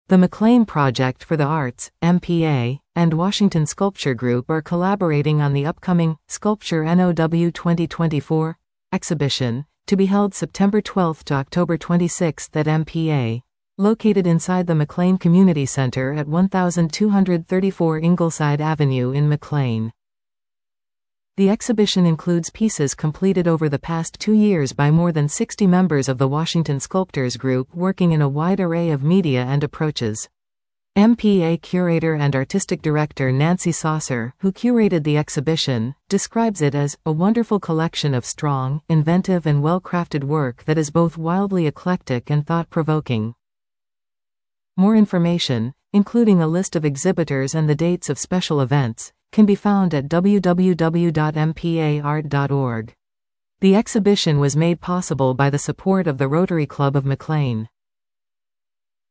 The McLean Project for the Arts, MPA, and Washington Sculpture Group are collaborating on the upcoming Sculpture NOW 2024 exhibition, to be held September 12 to October 26 at MPA, located inside the McLean Community Center at 1234 Ingleside Avenue in McLean. The exhibition includes pieces completed over the past 2 years by more than 60 members of the Washington Sculptors Group working in a wide array of media and approaches. MPA curator and artistic director Nancy Saucer, who curated the exhibition, describes it as a wonderful collection of strong, inventive and well-crafted work that is both wildly eclectic and thought-provoking. More information, including a list of exhibitors and the dates of special events, can be found at www.mpaart.org. The exhibition was made possible by the support of the Rotary Club of McLean.